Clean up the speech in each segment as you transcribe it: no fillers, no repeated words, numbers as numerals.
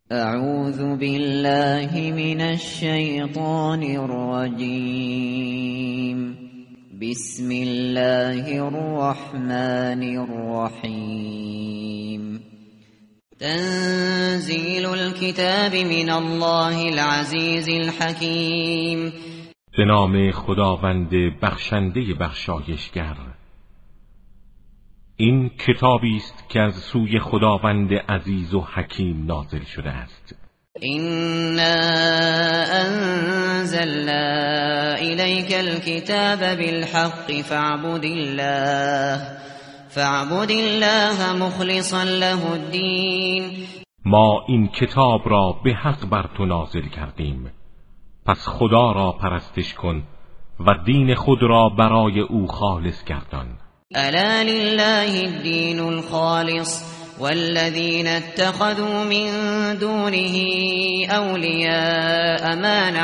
اعوذ بالله من الشیطان الرجیم. بسم الله الرحمن الرحیم. تنزیل الكتاب من الله العزیز الحکیم. به نام خداوند بخشنده بخشایشگر. این کتابی است که از سوی خداوند عزیز و حکیم نازل شده است. إنا أنزلنا إليك الكتاب بالحق فاعبد الله مخلصا له الدين. ما این کتاب را به حق بر تو نازل کردیم، پس خدا را پرستش کن و دین خود را برای او خالص گردان. ألا لله الدين الخالص والذين اتخذوا من دونه أولياء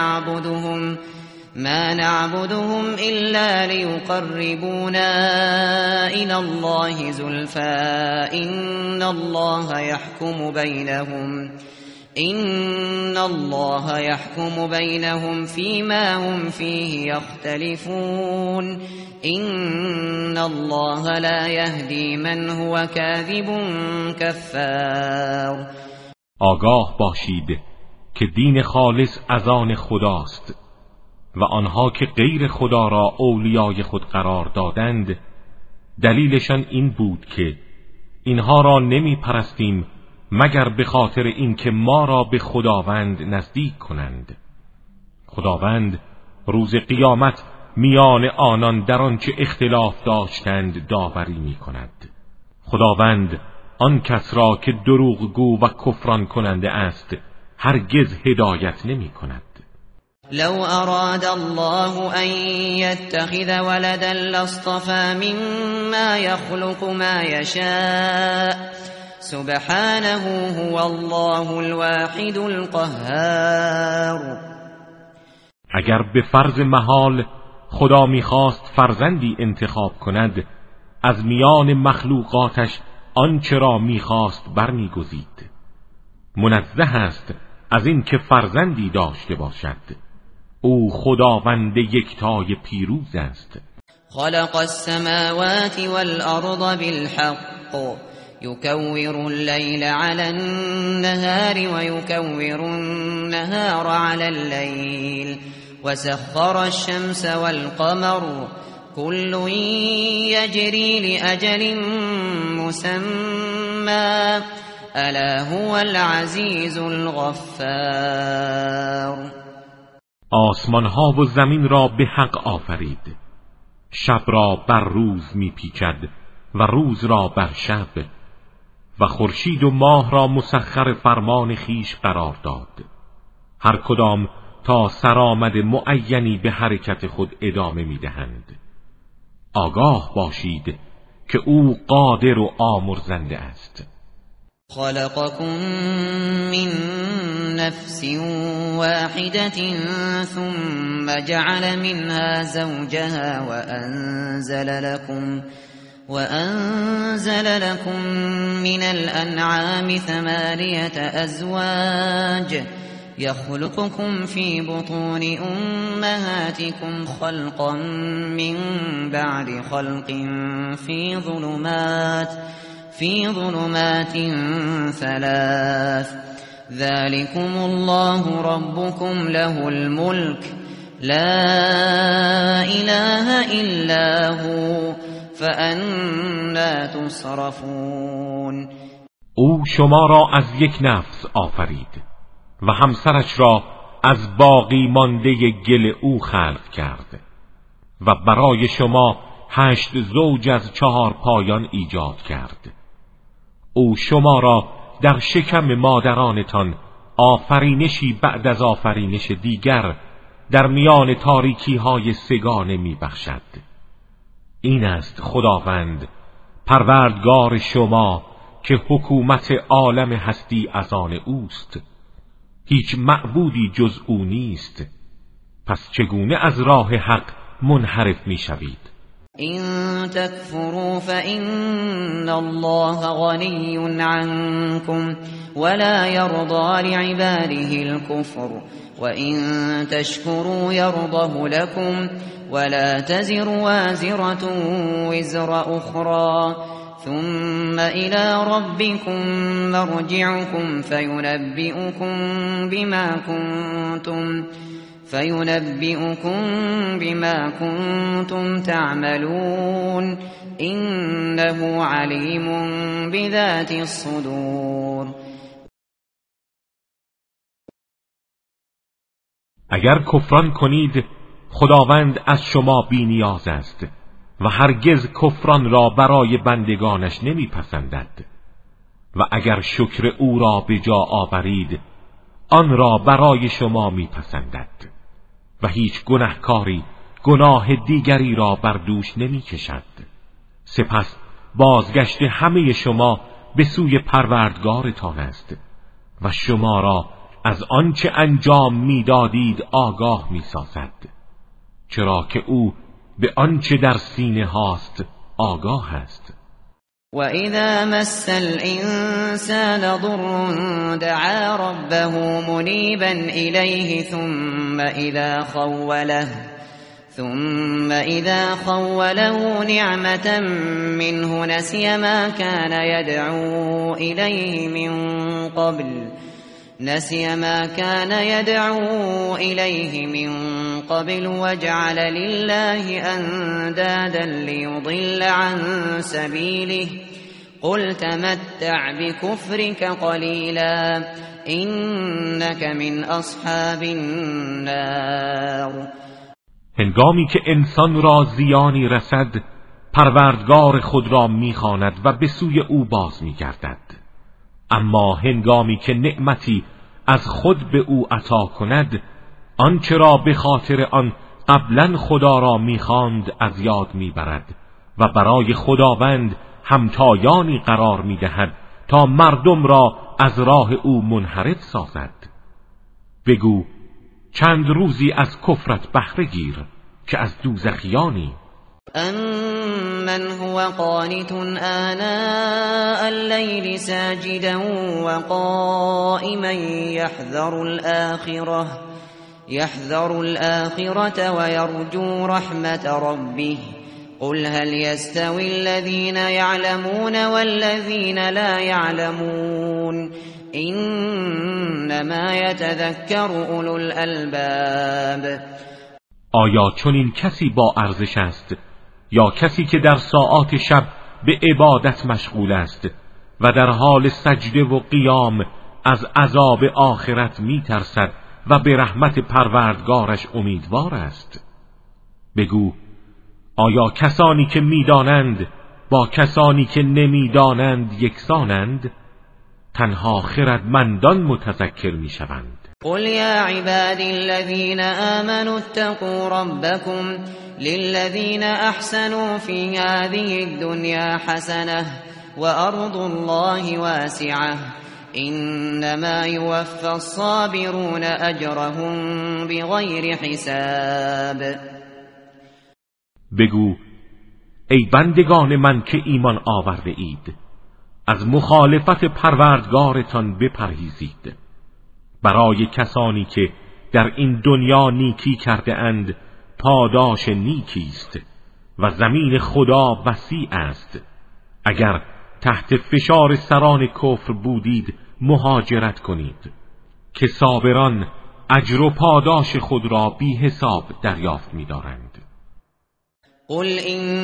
ما نعبدهم إلا ليقربونا إلى الله زلفى إن الله يحكم بينهم فيما هم فيه يختلفون إن الله لا يهدي من هو كاذب كفار. آگاه باشید که دین خالص از آن خداست و آنها که غیر خدا را اولیای خود قرار دادند دلیلشان این بود که اینها را نمی پرستیم مگر به خاطر اینکه ما را به خداوند نزدیک کنند. خداوند روز قیامت میان آنان در آنچه اختلاف داشتند داوری می کند. خداوند آن کس را که دروغگو و کفران کننده است هرگز هدایت نمی کند. لو اراد الله ان يتخذ ولدا لاصطفى مما يخلق ما يشاء سبحانه هو الله الواحد القهار. اگر به فرض محال خدا می‌خواست فرزندی انتخاب کند از میان مخلوقاتش آنچه را می‌خواست برمی‌گزید. منزه است از این که فرزندی داشته باشد. او خداوند یکتای پیروز است. خلق السماوات والأرض بالحق يكور الليل على النهار ويكور النهار على الليل وسخر الشمس والقمر كل يجري لأجل مسمى ألا هو العزيز الغفار. آسمان ها و زمین را به حق آفرید. شب را بر روز میپیچد و روز را بر شب و خورشید و ماه را مسخر فرمان خیش قرار داد. هر کدام تا سرآمد معینی به حرکت خود ادامه میدهند. آگاه باشید که او قادر و آمرزنده است. خلقكم من نفس واحدة ثم جعل منها زوجها وأنزل لكم من الأنعام 8 أزواج يخلقكم في بطون أمهاتكم خلقا من بعد خلق في ظلمات 3 ذلكم الله ربكم له الملك لا إله إلا هو فأنا تصرفون. او شما را از یک نفس آفرید و همسرش را از باقی مانده گل او خلق کرد و برای شما 8 زوج از 4 پایان ایجاد کرد. او شما را در شکم مادرانتان آفرینشی بعد از آفرینش دیگر در میان تاریکی های سگانه می بخشد. این است خداوند پروردگار شما که حکومت عالم هستی از آن اوست. هیچ معبودی جز او نیست. پس چگونه از راه حق منحرف می شوید؟ إن تكفروا فإن الله غني عنكم ولا يرضى لعباده الكفر وإن تشكروا يرضه لكم ولا تزر وازرة وزر أخرى ثم إلى ربكم مرجعكم فينبئكم بما كنتم تعملون إنه عليم بذات الصدور. اگر کفران کنید خداوند از شما بی نیاز است و هرگز کفران را برای بندگانش نمیپسندد و اگر شکر او را به جا آورید آن را برای شما میپسندد و هیچ گناهکاری گناه دیگری را بر دوش نمیکشد. سپس بازگشت همه شما به سوی پروردگارتان است و شما را از آنچه انجام میدادید آگاه میسازد، چرا که او به آنچه در سینه هاست آگاه است. وَإِذَا مَسَّ الْإِنسَانَ ضُرٌّ دَعَا رَبَّهُ مُنِيبًا إِلَيْهِ ثُمَّ إِذَا خَوَّلَهُ نِعْمَةً مِّنْهُ نَسِيَ مَا كَانَ يَدْعُو إِلَيْهِ مِن قَبْلُ وَجَعَلَ لِلَّهِ أَندَادًا لِيُضِلَّ عَن سَبِيلِهِ قُلْ تَمَتَّعْ بِكُفْرِكَ قَلِيلًا إِنَّكَ مِنْ أَصْحَابِ النَّارِ. هنگامی که انسان را زیانی رسد پروردگار خود را میخواند و به سوی او باز میگردد، اما هنگامی که نعمتی از خود به او عطا کند آنچه را به خاطر آن قبلا خدا را میخواند از یاد میبرد و برای خداوند همتایانی قرار میدهد تا مردم را از راه او منحرف سازد. بگو چند روزی از کفرت بهره گیر که از دوزخیانی. أَمَّنْ هُوَ قَانِتٌ آنَاءَ اللَّيْلِ سَاجِدًا وَقَائِمًا يَحْذَرُ الْآخِرَةَ وَيَرْجُو رَحْمَةَ رَبِّهِ قُلْ هَلْ يَسْتَوِي الَّذِينَ يَعْلَمُونَ وَالَّذِينَ لَا يَعْلَمُونَ إِنَّمَا يَتَذَكَّرُ أُولُو الْأَلْبَابِ. آیا چنین کسی با ارزش است یا کسی که در ساعات شب به عبادت مشغول است و در حال سجده و قیام از عذاب آخرت می‌ترسد و به رحمت پروردگارش امیدوار است؟ بگو آیا کسانی که می‌دانند با کسانی که نمی‌دانند یکسانند؟ تنها خردمندان متذکر می‌شوند. قل يا عبادي الذين آمنوا اتقوا ربكم للذين أحسنوا في هذه الدنيا حسنة وأرض الله واسعة إنما يوفى الصابرون أجرهم بغير حساب. بگو ای بندگان من که ایمان آورده اید، از مخالفت پروردگارتان بپرهیزید. برای کسانی که در این دنیا نیکی کرده اند پاداش نیکی است و زمین خدا وسیع است. اگر تحت فشار سران کفر بودید مهاجرت کنید که صابران اجر و پاداش خود را بی حساب دریافت می‌دارند. قل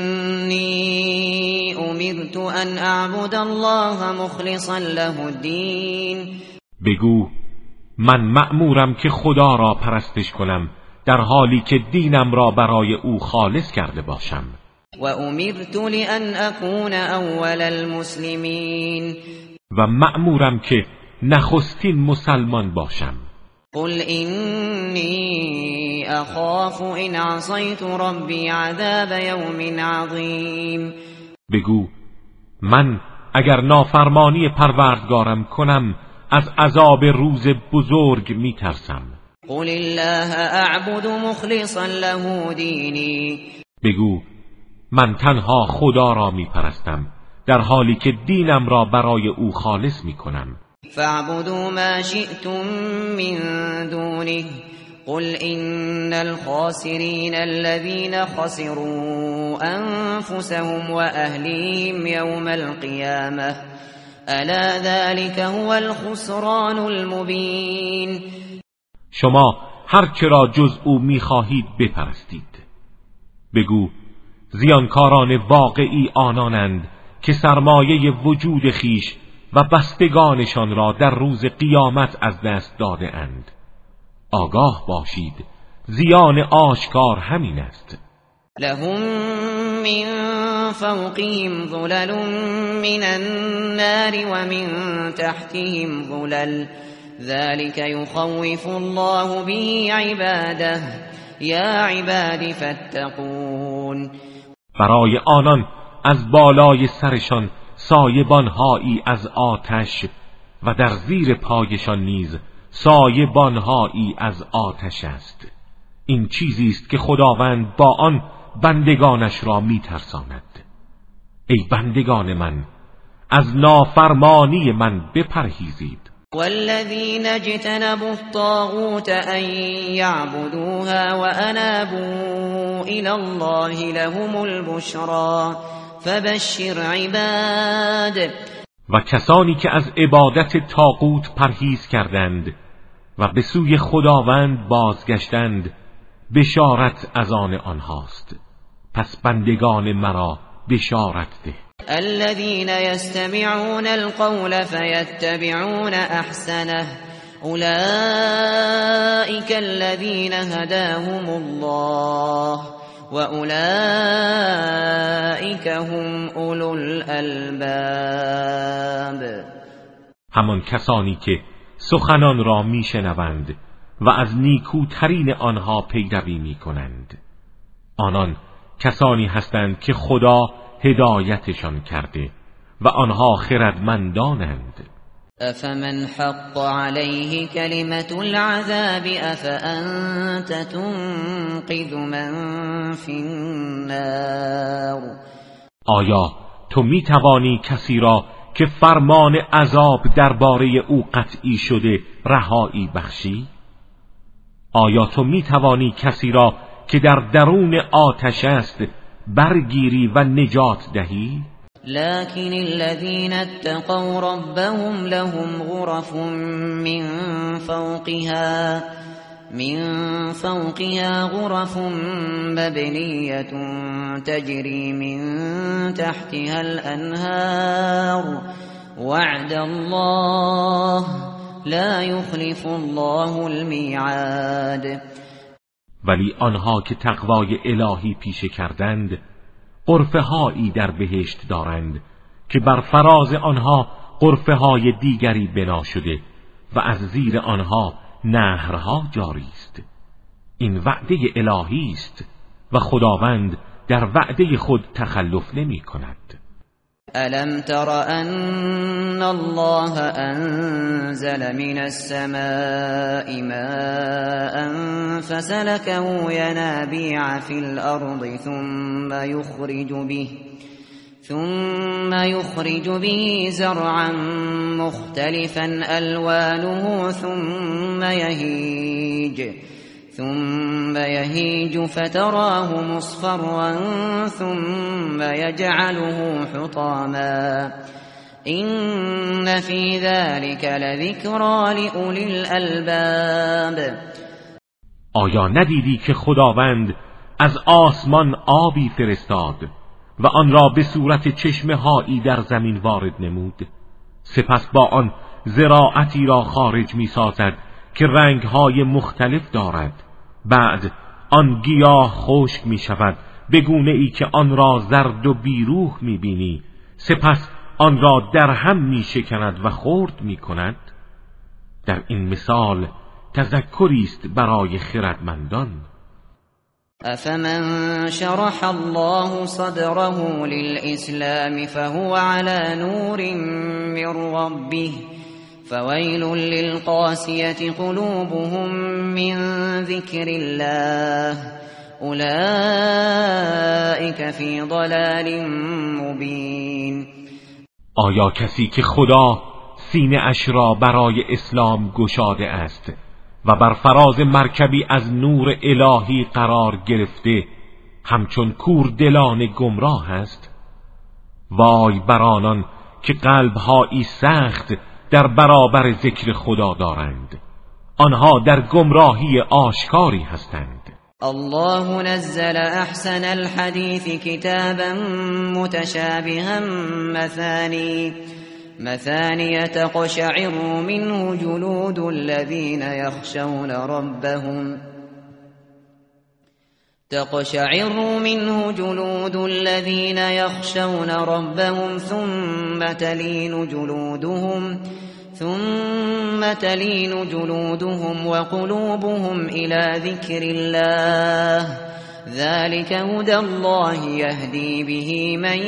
إني أمرت أن أعبد الله مخلصا له الدين. بگو من مأمورم که خدا را پرستش کنم در حالی که دینم را برای او خالص کرده باشم. و امرت لأن اكون اول المسلمین. و مأمورم که نخستین مسلمان باشم. قل إني أخاف إن عصيت ربي عذاب يوم عظيم. بگو من اگر نافرمانی پروردگارم کنم از عذاب روز بزرگ میترسم. قل الله اعبد مخلصا له دینی. بگو من تنها خدا را می پرستم در حالی که دینم را برای او خالص می کنم. فاعبدوا ما شئتم من دونه قل إن الخاسرين الذين خسروا أنفسهم وأهليهم يوم القيامة ألا ذلك هو الخسران المبين. شما هر چه را جز او می‌خواهید بپرستید. بگو زیانکاران واقعی آنانند که سرمایه وجود خیش و بستگانشان را در روز قیامت از دست داده اند. آگاه باشید زیان آشکار همین است. لهم من فوقهم ظلل من النار ومن تحتهم ظلل ذلك يخوف الله به عباده یا عباد فاتقون. برای آنان از بالای سرشان سایبانهایی از آتش و در زیر پایشان نیز سایبانهایی از آتش است. این چیزی است که خداوند با آن بندگانش را می‌ترساند. ای بندگان من، از نافرمانی من بپرهیزید. والذین اجتنبوا الطاغوت ان یعبدوها وانابوا الی الله لهم البشرى فبشر عباد. و کسانی که از عبادت طاغوت پرهیز کردند و به سوی خداوند بازگشتند، بشارت از آن آنهاست. پس بندگان مرا بشارت ده. الذين يستمعون القول فيتبعون احسنه اولئك الذين هداهم الله واولئك هم اولو الالباب. همان کسانی که سخنان را میشنوند و از نیکوترین آنها پیروی میکنند، آنان کسانی هستند که خدا هدایتشان کرده و آنها خردمندانند. افمن حق علیه کلمت العذاب افانت تنقذ من فی النار. آیا تو می توانی کسی را که فرمان عذاب درباره او قطعی شده رهایی بخشی؟ آیا تو می توانی کسی را که در درون آتش است برگیری و نجات دهی؟ لكن الذين اتقوا ربهم لهم غرف من فوقها غرف مبنية تجري من تحتها الأنهار وعد الله لا يخلف الله الميعاد. ولی آنها که تقوای الهی پیشه کردند غرفه هایی در بهشت دارند که بر فراز آنها غرفه های دیگری بنا شده و از زیر آنها نهرها جاری است. این وعده الهی است و خداوند در وعده خود تخلف نمی کند. ألم تر أن الله أنزل من السماء ماء فسلكه ينابيع في الأرض ثم يخرج به زرعا مختلفا ألوانه ثم يهيج فتراه مصفرا ثم يجعله حطاما إن في ذلك لذكرى لأولي الألباب. آیا ندیدی که خداوند از آسمان آبی فرستاد و آن را به صورت چشمه هایی در زمین وارد نمود، سپس با آن زراعتی را خارج می سازد که رنگهای مختلف دارد. بعد آن گیاه خشک می شود به گونه ای که آن را زرد و بیروح می بینی، سپس آن را در هم می شکند و خرد می کند. در این مثال تذکری است برای خردمندان. افمن شرح الله صدره للإسلام فهو على نور من ربه فويل للقاسية قلوبهم من ذكر الله اولئک فی ضلال مبین. آیا کسی که خدا سینه اش را برای اسلام گشاده است و بر فراز مرکبی از نور الهی قرار گرفته همچون کوردلان گمراه است؟ وای بر آنان که قلبهایی سخت در برابر ذکر خدا دارند، آنها در گمراهی آشکاری هستند. الله نزل احسن الحديث كتابا متشابها مثاني تقشعر منه جلود الذين يخشون ربهم ثم تلين جلودهم وقلوبهم إلى ذكر الله ذلك هدى الله يهدي به من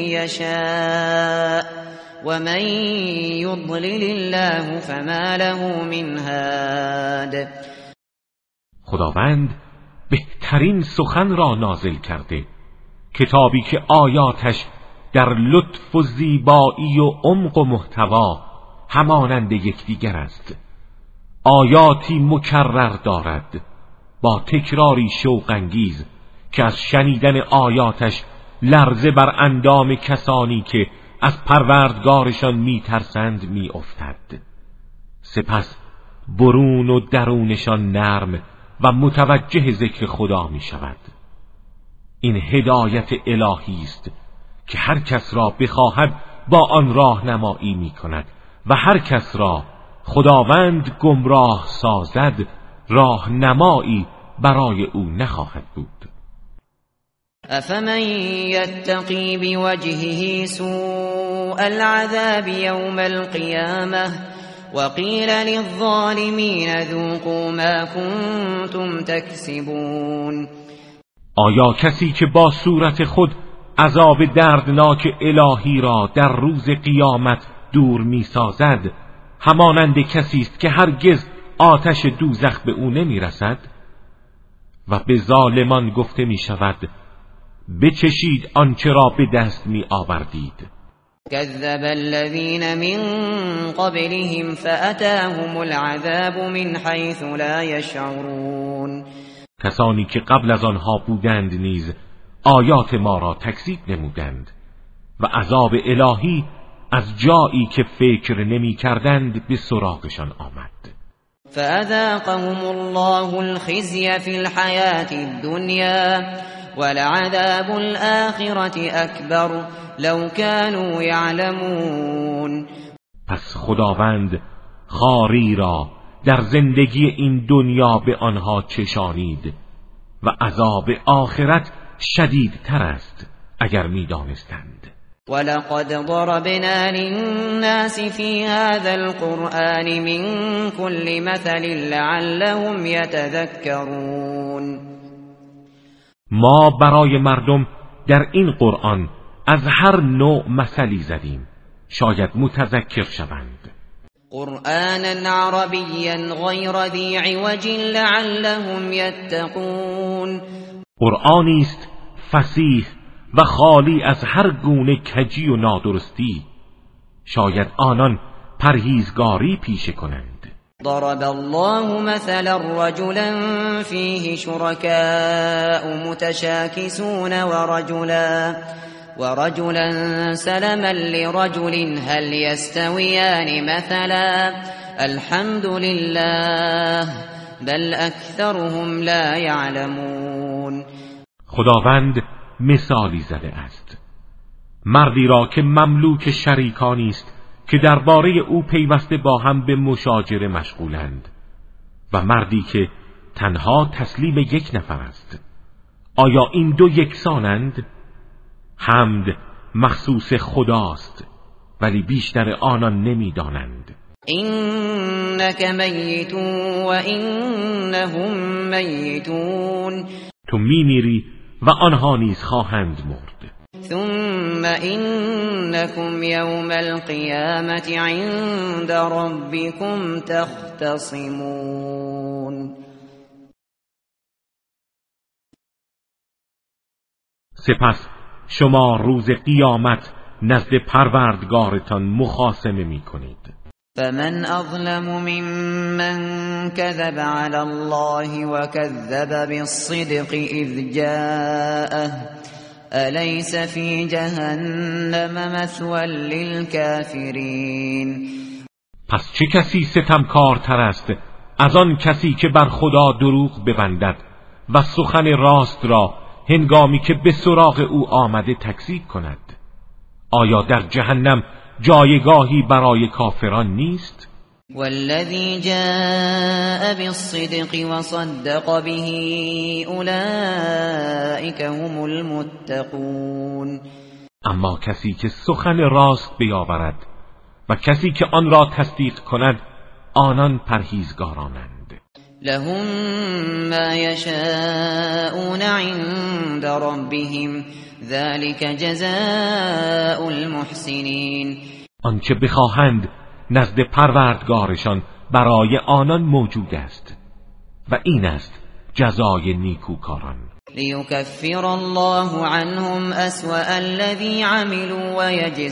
يشاء ومن يضلل الله فما له من هاد. خداوند بهترین سخن را نازل کرده، کتابی که آیاتش در لطف و زیبایی و عمق و محتوا همانند یکدیگر است. آیاتی مکرر دارد با تکراری شوق‌انگیز که از شنیدن آیاتش لرزه بر اندام کسانی که از پروردگارشان میترسند میافتد. سپس برون و درونشان نرم و متوجه ذکر خدا می شود. این هدایت الهی است که هر کس را بخواهد با آن راهنمایی می کند و هر کس را خداوند گمراه سازد راهنمایی برای او نخواهد بود. افمن یتقی بوجهه سوء العذاب یوم القیامه وقیل للظالمین ذوقوا ما کنتم تکسبون. آیا کسی که با صورت خود عذاب دردناک الهی را در روز قیامت دور می سازد همانند کسی است که هرگز آتش دوزخ به او نمی رسد؟ و به ظالمان گفته می شود بچشید آنچه را به دست می آوردید. كذب الذين من قبلهم فأتاهم العذاب من حيث لا يشعرون. کسانی که قبل از آنها بودند نیز آیات ما را تکذیب نمودند و عذاب الهی از جایی که فکر نمی کردند به سراغشان آمد. فأذاقهم الله الخزي في الحياة الدنيا ولعذاب الآخرة أكبر لو كانوا يعلمون. پس خداوند خاری را در زندگی این دنیا به آنها چشانید و عذاب آخرت شدیدتر است اگر می دانستند. ولقد ضربنا للناس في هذا القرآن من كل مثل لعلهم يتذكرون. ما برای مردم در این قرآن از هر نوع مثلی زدیم شاید متذکر شوند. قرآنا عربيا غير ذي عوج لعلهم يتقون. قرآنی است فصیح و خالی از هر گونه کجی و نادرستی شاید آنان پرهیزگاری پیشه کنند. ضرب الله مثلا رجلا فيه شركاء متشاكسون ورجلا سلما لرجل هل يستويان مثلا الحمد لله بل اكثرهم لا يعلمون. خداوند مثالی زده است، مردی را که مملوک شریکانی است که درباره او پیوسته با هم به مشاجره مشغولند و مردی که تنها تسلیم یک نفر است. آیا این دو یکسانند؟ حمد مخصوص خداست ولی بیشتر آنان نمیدانند. اینک میت و انهم میتون. تو میمیری و آنها نیز خواهند مرد. ثم انکم یوم القیامة عند ربکم تختصمون. سپس شما روز قیامت نزد پروردگارتان مخاصمه می‌کنید. فمن اظلم ممن كذب على الله وكذب بالصدق اذ جاءه أليس في جهنم مثوى للكافرین. پس چه کسی ستمکارتر است از آن کسی که بر خدا دروغ ببندد و سخن راست را هنگامی که به سراغ او آمده تکذیب کند؟ آیا در جهنم جایگاهی برای کافران نیست؟ والذی جاء بالصدق وصدق به اولئک هم المتقون. اما کسی که سخن راست بیاورد و کسی که آن را تصدیق کند آنان پرهیزگارانند. لهم ما یشاءون عند ربهم ذلك جزاء المحسنین. آنچه بخواهند نزد پروردگارشان برای آنان موجود است و این است جزای نیکوکاران. لیکفر الله عنهم اسوأ الذی عملوا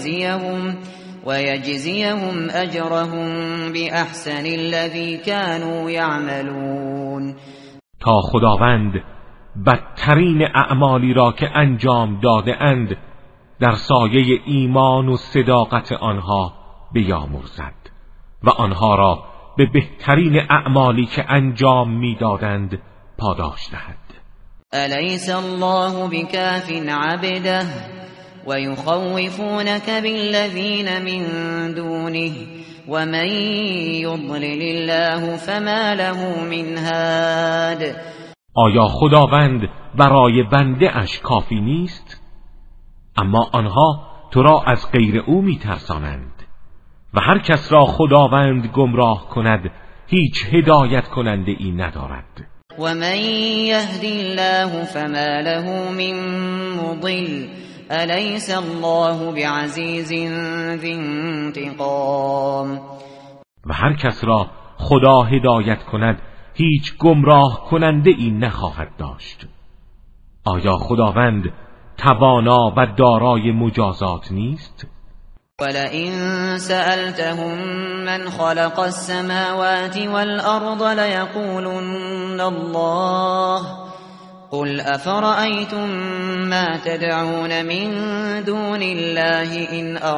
ويجزيهم اجرهم باحسن الذي كانوا يعملون. تا خداوند بدترین اعمالی را که انجام داده اند در سایه ایمان و صداقت آنها بیامرزد و آنها را به بهترین اعمالی که انجام میدادند پاداش دهد. الیس الله بکاف عبده ويخوفونك بالذین من دونه ومن يضلل الله فما له من هاد. آیا خداوند برای بنده اش کافی نیست؟ اما آنها تو را از غیر او میترسانند و هر کس را خداوند گمراه کند هیچ هدایت کننده ای ندارد. و من یهدی الله فما له من مضل الیس الله بعزیز ذی انتقام. و هر کس را خدا هدایت کند هیچ گمراه کننده ای نخواهد داشت. آیا خداوند توانا و دارای مجازات نیست؟ ولئن سألتهم من خلق السماوات والأرض ليقولن الله قل أفرأيتم ما تدعون من دون الله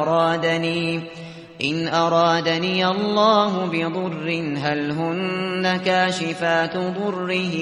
إن أرادني الله بضر هل هن كاشفات ضره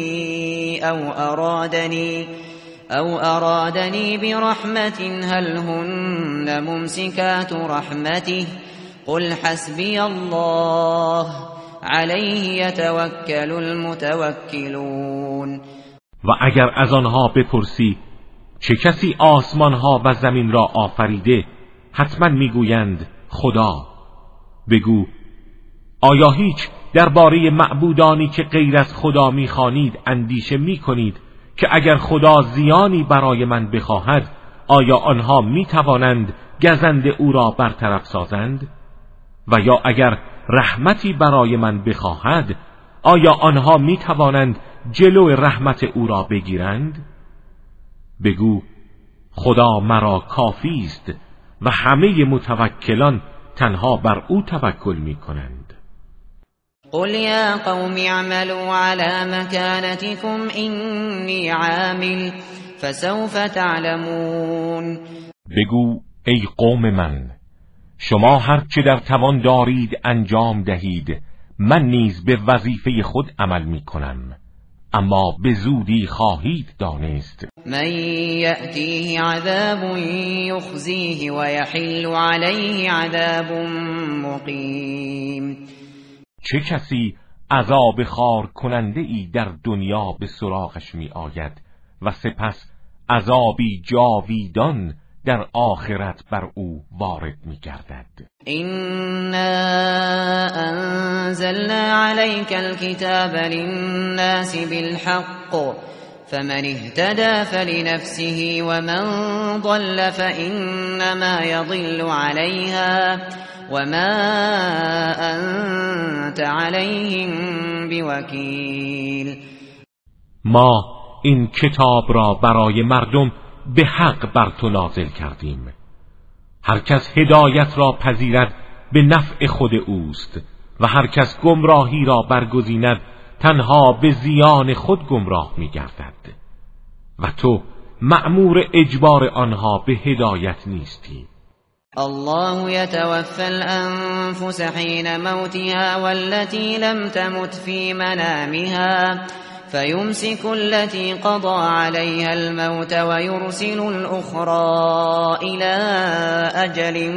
أو أرادني برحمة هل هن ممسكات رحمته قل حسبي الله عليه يتوكل المتوكلون. و اگر از آنها بپرسی چه کسی آسمانها و زمین را آفریده حتما میگویند خدا. بگو آیا هیچ درباره معبودانی که غیر از خدا میخوانید اندیشه میکنید که اگر خدا زیانی برای من بخواهد آیا آنها میتوانند گزند او را برطرف سازند؟ و یا اگر رحمتی برای من بخواهد آیا آنها میتوانند جلو رحمت او را بگیرند؟ بگو خدا مرا کافی است و همه متوکلان تنها بر او توکل میکنند. قل یا قوم اعملوا على مكانتكم إني عامل فسوف تعلمون. بگو ای قوم من شما هر چه در توان دارید انجام دهید من نیز به وظیفه خود عمل میکنم اما به زودی خواهید دانست. من یأتیه عذاب یخزیه و یحل علیه عذاب مقیم. چه کسی عذاب خار کننده ای در دنیا به سراغش می آید و سپس عذابی جاویدان در آخرت بر او وارد می گردد. إنا أنزلنا عليك الكتاب للناس بالحق فمن اهتدى فلنفسه ومن ضل فإنما يضل عليها وما أنت عليهم بوكيل. ما این کتاب را برای مردم به حق بر تو نازل کردیم. هر کس هدایت را پذیرد به نفع خود اوست و هر کس گمراهی را برگزیند تنها به زیان خود گمراه می‌گردد و تو مأمور اجبار آنها به هدایت نیستی. الله يتوفى الأنفس حين موتها والتي لم تمت في منامها فيمسك التي قضى عليها الموت ويرسل الأخرى إلى أجل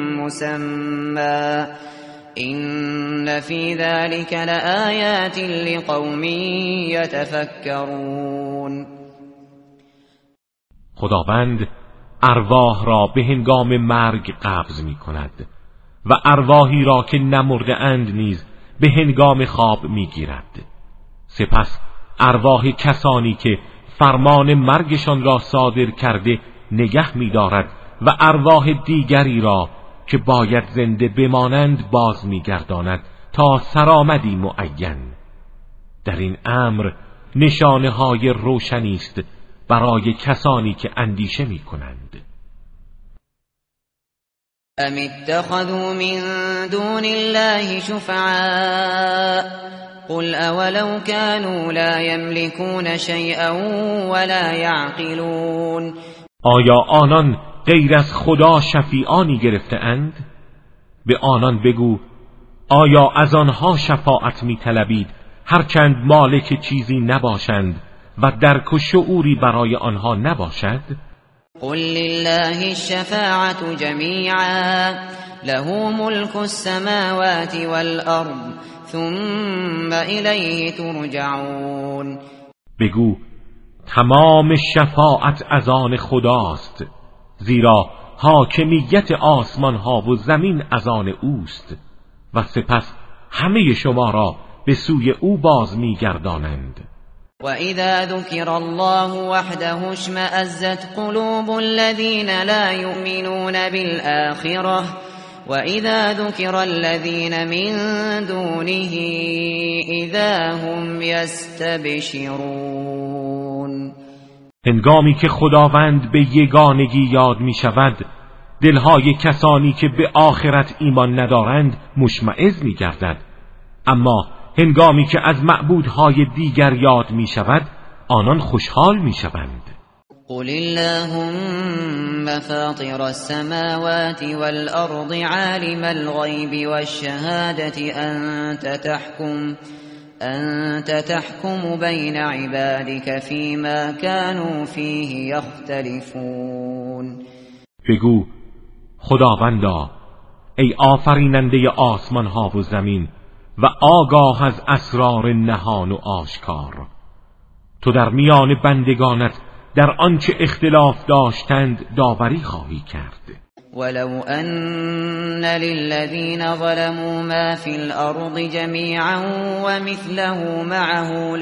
مسمى إن في ذلك لآيات لقوم يتفكرون. خداوند ارواح را به هنگام مرگ قبض می کند و ارواحی را که نمرده اند نیز به هنگام خواب می گیرد. سپس ارواح کسانی که فرمان مرگشان را صادر کرده نگه می دارد و ارواح دیگری را که باید زنده بمانند باز می گرداند تا سرآمدی معین. در این امر نشانه های روشنی است برای کسانی که اندیشه می کنند. ام اتخذوا من دون الله شفعاء قل اولو كانوا لا يملكون شيئا ولا يعقلون. آیا آنان غیر از خدا شفیعانی گرفته اند؟ به آنان بگو آیا از آنها شفاعت می طلبید هرچند مالک چیزی نباشند و درک و شعوری برای آنها نباشد؟ قل لله الشفاعة جميعا له ملك السماوات والأرض ثم إليه ترجعون. بگو تمام شفاعت از آن خداست، زیرا حاکمیت آسمان ها و زمین از آن اوست و سپس همه شما را به سوی او باز می‌گردانند. وَإِذَا ذُكِرَ اللَّهُ وَحْدَهُ اشْمَأَزَّتْ قُلُوبُ الَّذِينَ لَا يُؤْمِنُونَ بِالْآخِرَةِ وَإِذَا ذُكِرَ الَّذِينَ مِن دُونِهِ إِذَا هُمْ يَسْتَبْشِرُونَ. هنگامی که خداوند به یگانگی یاد می شود، دلهای کسانی که به آخرت ایمان ندارند مشمئز می گردد، اما هنگامی که از معبودهای دیگر یاد می شود آنان خوشحال می شوند. قل اللهم فاطر السماوات والأرض عالم الغيب والشهادة أنت تحكم بين عبادك فيما كانوا فيه يختلفون. بگو خداوندا ای آفریننده آسمان ها و زمین و آگاه از اسرار نهان و آشکار، تو در میان بندگانت در آنچه اختلاف داشتند داوری خواهی کرد. ولو ان للذین ظلموا ما فی الارض جمیعا ومثله معه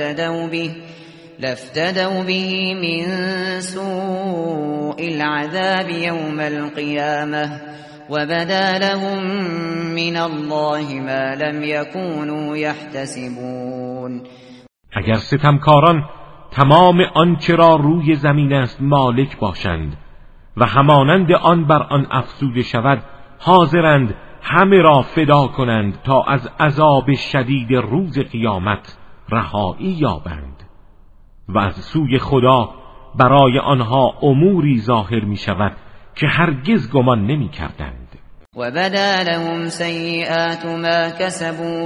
لافتدوا به من سوء العذاب یوم القیامة وبدا لهم من الله ما لم يكونوا يحتسبون. اگر ستمکاران تمام آنچه را روی زمین است مالک باشند و همانند آن بر آن افزوده شود، حاضرند همه را فدا کنند تا از عذاب شدید روز قیامت رهایی یابند و از سوی خدا برای آنها اموری ظاهر می شود که هرگز گمان نمی کردند. و بدا لهم سیئات ما کسبوا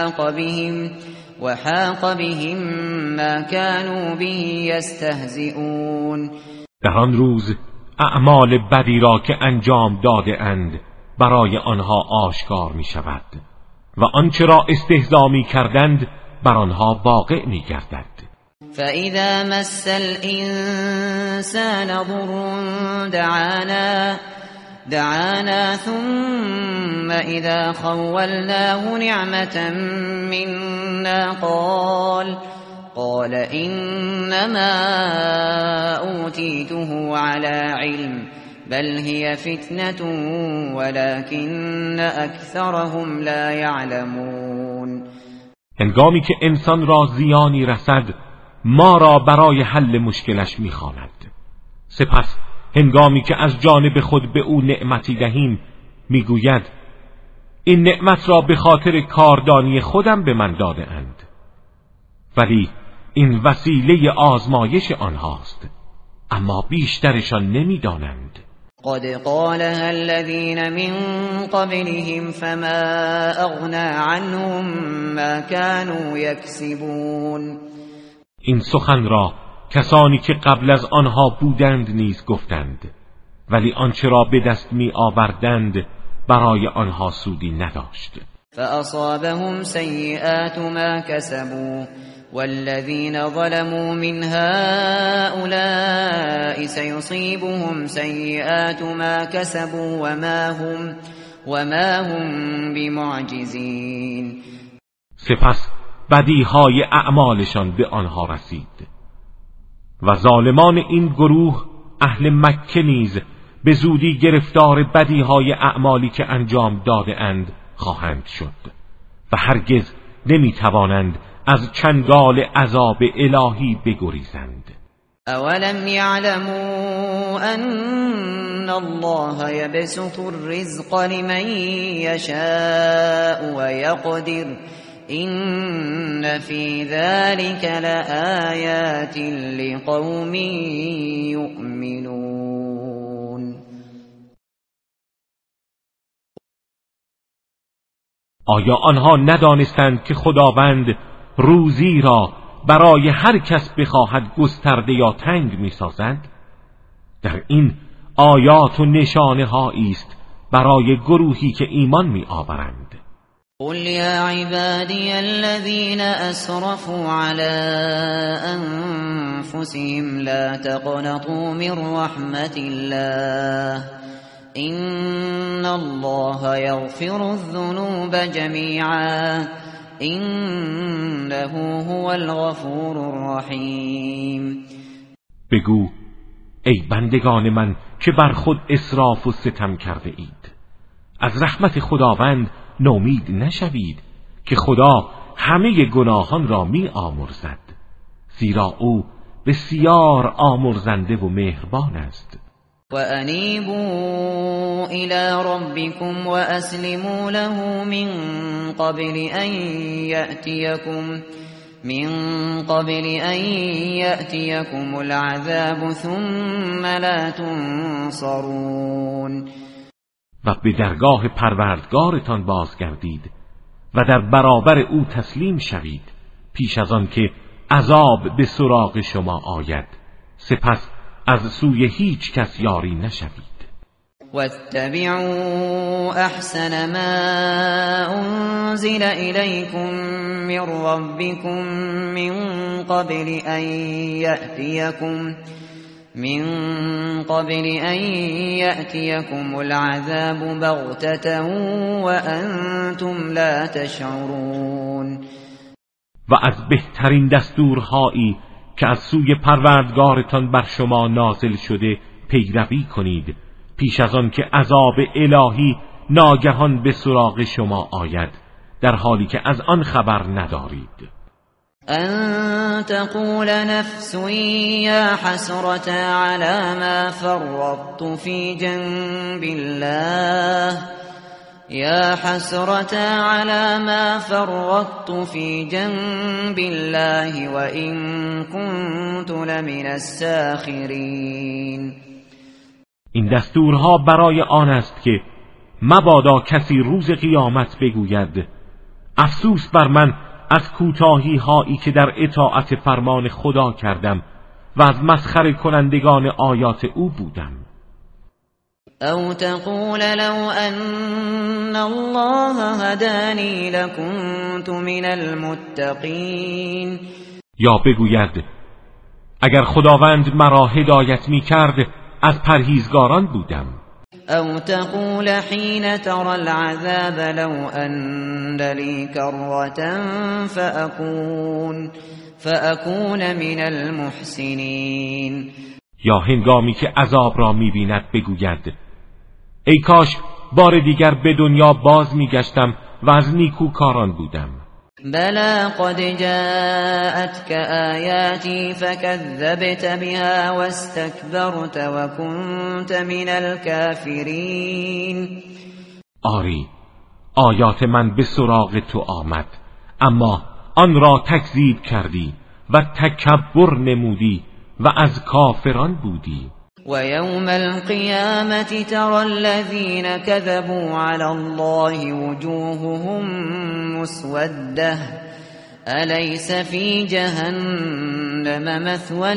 وحاق بهم ما كانوا به یستهزئون. در آن روز اعمال بدی را که انجام داده اند برای آنها آشکار می شود و آنچه را استهزا می کردند بر آنها واقع می گردد. فَإِذَا مَسَّ الْإِنسَانَ ضُرٌّ دعانا ثم إذا خولناه نعمة منا قال إنما أوتيته على علم بل هي فتنة ولكن أكثرهم لا يعلمون. هنگامی که انسان را زیانی رسد ما را برای حل مشکلش می‌خواند، سپس هنگامی که از جانب خود به او نعمتی دهیم میگوید این نعمت را به خاطر کاردانی خودم به من داده اند، ولی این وسیله آزمایش آنهاست، اما بیشترشان نمیدانند. قد قالها الذين من قبلهم فما اغنى عنهم ما كانوا يكسبون. این سخن را کسانی که قبل از آنها بودند نیز گفتند، ولی آنچه را به دست می آوردند برای آنها سودی نداشت. فأصابهم سیئات ما كسبوا والذين ظلموا من هؤلاء سيصيبهم سيئات ما كسبوا وما هم بمعجزين. سپس بدیهای اعمالشان به آنها رسید و ظالمان این گروه اهل مکه نیز به زودی گرفتار بدیهای اعمالی که انجام داده اند خواهند شد و هرگز نمیتوانند از چنگال عذاب الهی بگریزند. اولم یعلموا ان الله یبسط الرزق لمن یشاء و یقدر این فی ذلک لآیات لقوم یؤمنون. آیا آنها ندانستند که خداوند روزی را برای هر کس بخواهد گسترده یا تنگ می‌سازد؟ در این آیات و نشانه هایی است برای گروهی که ایمان می‌آورند. قل یا عبادی الذین اسرفوا علی انفسهم لا تقنطوا من رحمت الله ان الله یغفر الذنوب جمیعا انه هو الغفور الرحیم. بگو ای بندگان من که بر خود اسراف و ستم کرده اید، از رحمت خداوند نومید نشوید که خدا همه گناهان را می آمرزد، زیرا او بسیار آمرزنده و مهربان است. و انیبوا الی ربکم و اسلموا له من قبل ان یأتیکم العذاب ثم لا تنصرون. و به درگاه پروردگارتان بازگردید و در برابر او تسلیم شوید پیش از آن که عذاب به سراغ شما آید، سپس از سوی هیچ کس یاری نشوید. واتبعوا احسن ما انزل الیکم من ربکم من قبل ان یأتیکم العذاب بغتة وانتم لا تشعرون. و از بهترین دستورهایی که از سوی پروردگارتان بر شما نازل شده پیروی کنید پیش از آن که عذاب الهی ناگهان به سراغ شما آید، در حالی که از آن خبر ندارید. ان تقول نفس یا حسرة على ما فرطت في جنب الله یا حسرة على ما فرطت في جنب الله و این كنت لمن الساخرین. این دستورها برای آن است که مبادا کسی روز قیامت بگوید افسوس بر من از کوتاهی هایی که در اطاعت فرمان خدا کردم و از مسخره کنندگان آیات او بودم. او تقول لو ان الله هدانی لکنت من المتقین. یا بگوید اگر خداوند مرا هدایت می کرد از پرهیزگاران بودم. او تقول حين ترى العذاب لو ان لي كرة فأكون من المحسنین. یا هنگامی که عذاب را می‌بیند بگوید ای کاش بار دیگر به دنیا باز می‌گشتم و از نیکوکاران بودم. بلى قد جاءتك آياتي فكذبت بها واستكبرت وكنت من الكافرین. آری، آیات من به سراغ تو آمد، اما آن را تکذیب کردی و تکبر نمودی و از کافران بودی. و یوم القیامة ترى الذین كذبوا علی الله وجوههم مسوده الیس فی جهنم مثوى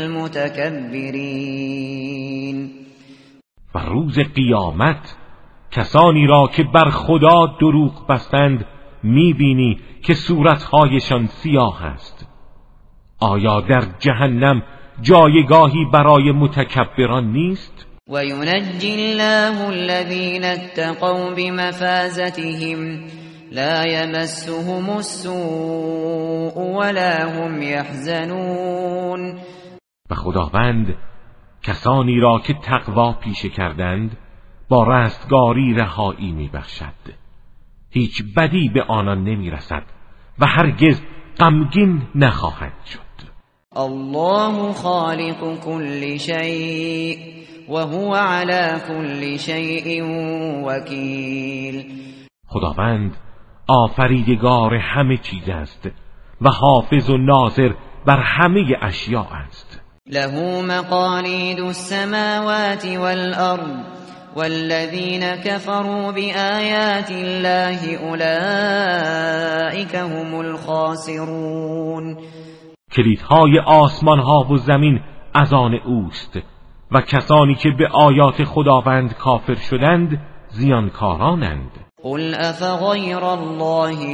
للمتکبرین. و روز قیامت کسانی را که بر خدا دروغ بستند میبینی که صورتهایشان سیاه است. آیا در جهنم جایگاهی برای متکبران نیست؟ و ینجی الله الذین اتقوا بمفازتهم لا یمسهم السوء ولا هم یحزنون. و خداوند کسانی را که تقوا پیشه کردند با رستگاری رهایی میبخشد، هیچ بدی به آنان نمیرسد و هرگز غمگین نخواهد شد. الله خالق كل شيء وهو على كل شيء وكيل. خداوند آفریدگار همه چیز است و حافظ و ناظر بر همه اشیاء است. له مقاليد السماوات والأرض والذين كفروا بآيات الله أولئك هم الخاسرون. کلیدهای آسمان ها و زمین از آن اوست و کسانی که به آیات خداوند کافر شدند زیانکارانند. قل افغیر الله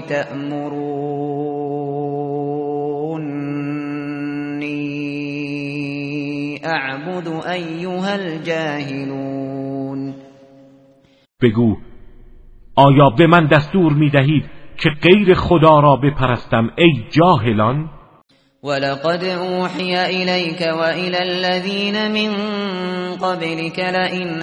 تأمرونی اعبد ایها الجاهلون. بگو آیا به من دستور می دهید که غیر خدا را بپرستم ای جاهلان؟ ولقد أوحي إليك وإلى الذين من قبلك لئن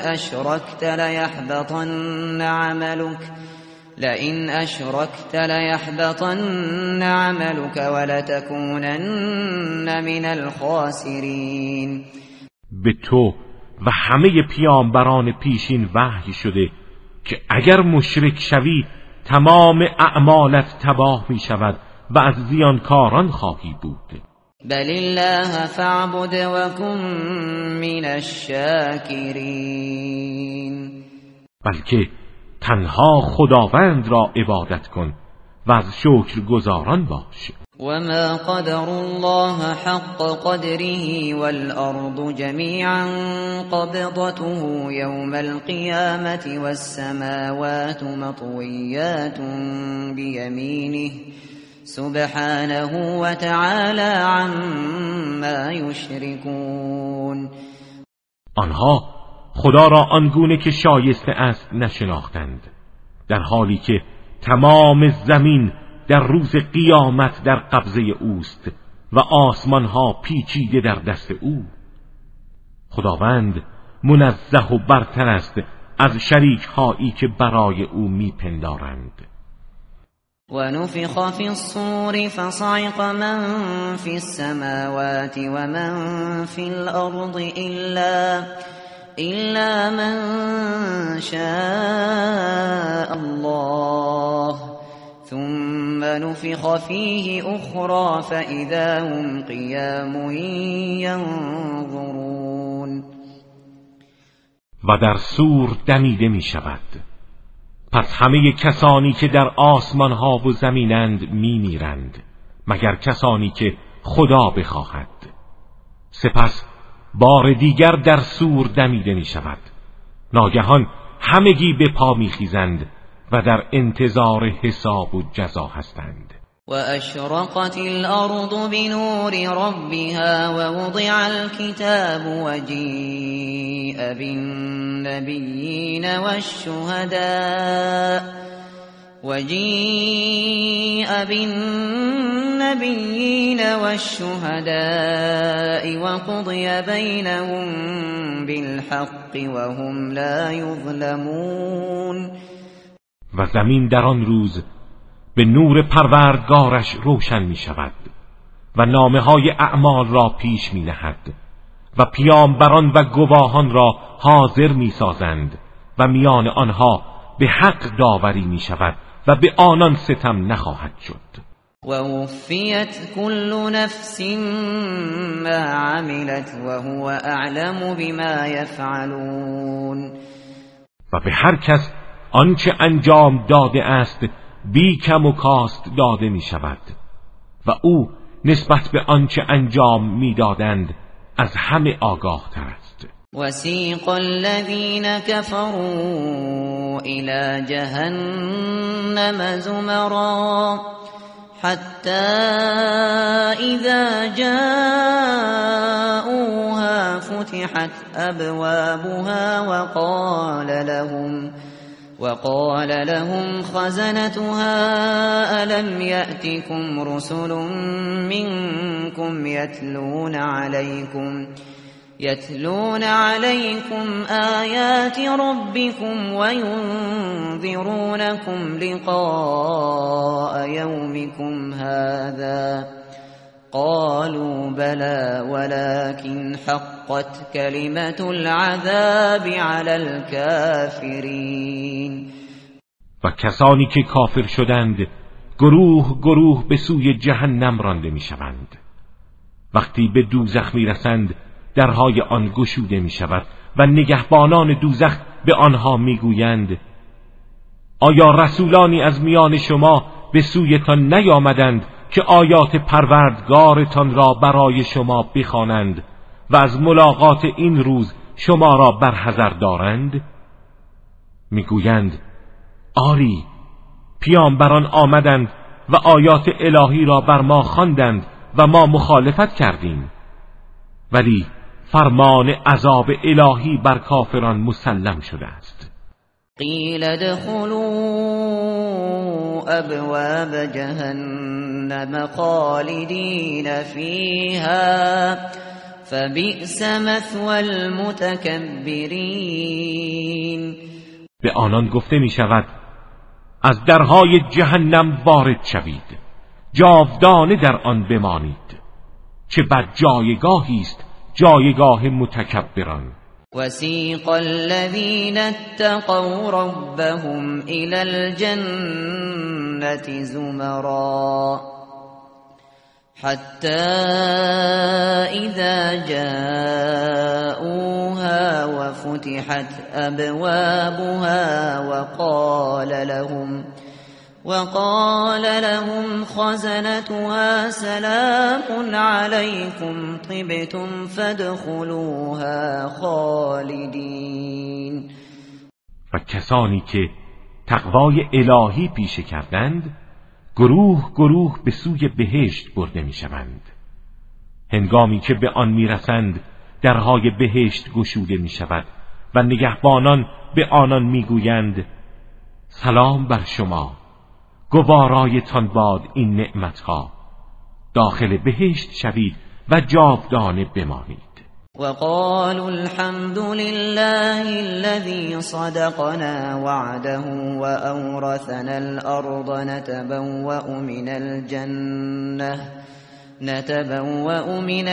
أشركت ليحبطن عملك ولتكونن من الخاسرين. به تو و همه پیامبران پیشین وحی شده که اگر مشرک شوی تمام اعمالت تباه می شود و از زیانکاران خواهی بود. بل الله فاعبد وكن من الشاکرین. بلکه تنها خداوند را عبادت کن و از شکرگزاران باش. وما قدر الله حق قدره والأرض جميعا قبضته يوم القيامة والسماوات مطويات بيمينه سبحانه وتعالى عما يشركون. آنها خدا را آنگونه که شایسته است نشناختند، در حالی که تمام زمین در روز قیامت در قبضه اوست و آسمان ها پیچیده در دست او. خداوند منزه و برتر است از شریک هایی که برای او میپندارند. و نفخ فی الصور فصعق من فی السماوات و من فی الارض الا من شاء الله ثم نفخ فيه اخرى فاذا هم قیام ینظرون. و در سور دمیده می شود، پس همه کسانی که در آسمان ها و زمینند می میرند مگر کسانی که خدا بخواهد. سپس بار دیگر در سور دمیده می شود، ناگهان همگی به پا می خیزند و در انتظار حساب و جزا هستند. و اشرقت الارض بنور ربها و وضع الكتاب و جیء بالنبیین والشهداء وقضي بينهم بالحق وهم لا يظلمون. و زمین در آن روز به نور پروردگارش روشن می شود و نامه های اعمال را پیش می نهد و پیامبران و گواهان را حاضر می سازند و میان آنها به حق داوری می شود و به آنان ستم نخواهد شد. ووفیت كل نفس ما عملت وهو اعلم بما يفعلون. و به هر کس آنچه انجام داده است بی کم و کاست داده می شود و او نسبت به آنچه انجام می دادند از همه آگاه تر است. وسیق الذین کفروا الی جهنم زمرا حتی اذا جاءوها فتحت ابوابها وقال لهم خزنتها ألم يأتكم رسل منكم يتلون عليكم آيات ربكم وينذرونكم لقاء يومكم هذا قالوا بلى ولكن حقت كلمة العذاب على الكافرين. و کسانی که کافر شدند گروه گروه به سوی جهنم رانده می شوند. وقتی به دوزخ می رسند درهای آن گشوده می شود و نگهبانان دوزخ به آنها می گویند آیا رسولانی از میان شما به سویتان نیامدند که آیات پروردگارتان را برای شما بخوانند و از ملاقات این روز شما را برحذر دارند؟ میگویند آری، پیامبران آمدند و آیات الهی را بر ما خواندند و ما مخالفت کردیم، ولی فرمان عذاب الهی بر کافران مسلم شده است. قیل ادخلوا ابواب جهنم خالدین فیها فبئس مثوى المتکبرین. به آنان گفته می شود از درهای جهنم وارد شوید، جاودانه در آن بمانید، چه بد جایگاهی است جایگاه متکبران. وسیق الذین اتقوا ربهم إلی الجنة زمرا حتی اذا جاءوها وفتحت ابوابها وقال لهم خزنتها سلام عليكم طبتم فادخلوها خالدین. و کسانی که تقوای الهی پیشه کردند گروه گروه به سوی بهشت برده می شوند. هنگامی که به آن می رسند درهای بهشت گشوده می شود و نگهبانان به آنان می گویند سلام بر شما، گوارایتان باد این نعمتها، داخل بهشت شوید و جاودانه بمانید. وقالوا الحمد لله الذي صدقنا وعده وأورثنا الأرض نتبوأ من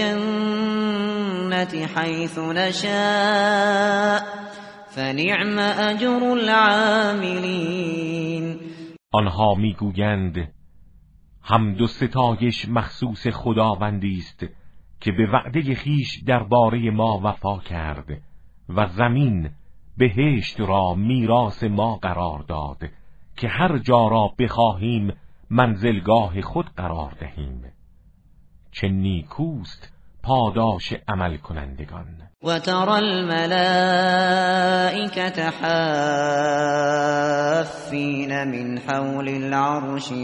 الجنة حيث نشاء فنعم أجر العاملين. آنها میگویند حمد و ستایش مخصوص خداوندی است که به وعده خویش درباره ما وفا کرد و زمین بهشت را میراث ما قرار داد که هر جا را بخواهیم منزلگاه خود قرار دهیم. چه نیکوست پاداش عمل کنندگان. و ترى الملائكة حافین من حول العرش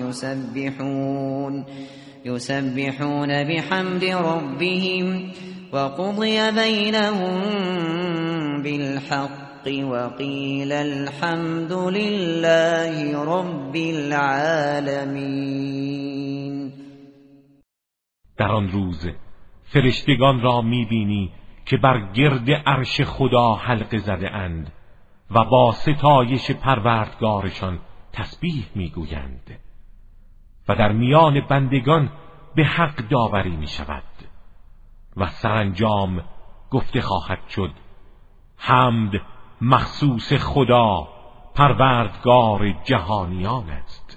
يسبحون بحمد ربهم وقضي بينهم بالحق وقيل الحمد لله رب العالمين. در آن روز فرشتگان را می‌بینی که بر گرد عرش خدا حلقه زده اند و با ستایش پروردگارشان تسبیح می‌گویند و در میان بندگان به حق داوری می شود و سرانجام گفته خواهد شد حمد مخصوص خدا پروردگار جهانیان است.